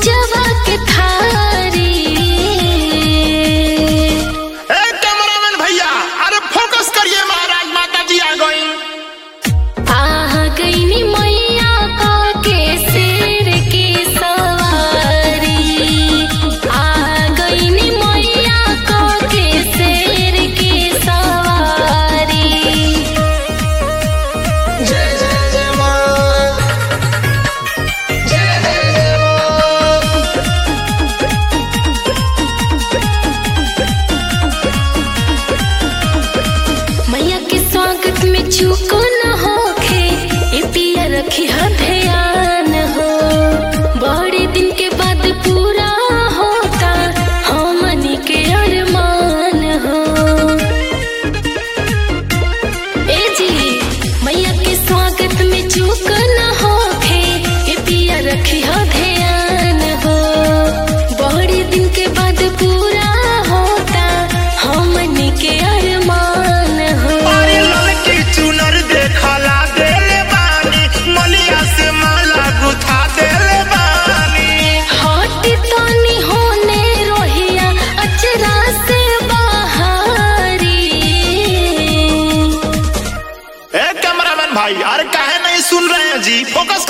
पूजवा के थारी। कैमरामैन भैया अरे फोकस करिए, महाराज माता जी आ गई। आ गई नी मैया के शेर की सवारी। आ गई नी मैया के शेर की सवारी। जय जय जय मां, जय जय जय मां। मैया के स्वागत में चूको न होखे, ए पिया रखी हा ध्यान हो। बड़े दिन के बाद पूरा होता हमनी के अरमान हो। ए जी मैया के स्वागत में चूक न होखे, ए पिया रखी हा ध्यान हो। बड़े दिन के बाद पूरा होता हमनी के अरमान हो। अरे ललकी चुनर देखला देले बानी, मलिया से माला गुथा देले बानी। हट तनी होने रोहिया अचरा से बाहरी। कैमरामैन भाई अरे काहे नहीं सुन रहे हैं जी, फोकस